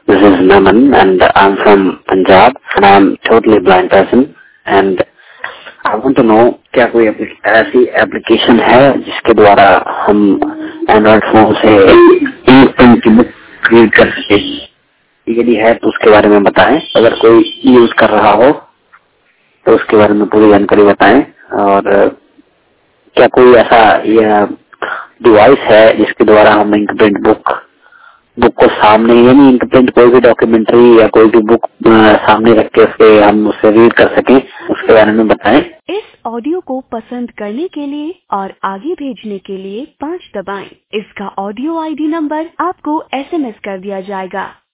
This is Naman and I'm from Punjab and I'm totally blind person and I want to know क्या कोई ऐसी application है जिसके द्वारा हम एंड्रॉइड फोन से इंक पेन की बुक रीड कर सके। यदि है तो उसके बारे में बताएं। अगर कोई यूज कर रहा हो तो उसके बारे में पूरी जानकारी बताएं। और क्या कोई ऐसा यह डिवाइस है जिसके द्वारा हम इंक प्रिंट बुक को सामने यानी इंक प्रिंट कोई भी डॉक्यूमेंट्री या कोई भी बुक सामने रख के उसके हम उसे रीड कर सकें, उसके बारे में बताएं। इस ऑडियो को पसंद करने के लिए और आगे भेजने के लिए 5 दबाएं। इसका ऑडियो आईडी नंबर आपको SMS कर दिया जाएगा।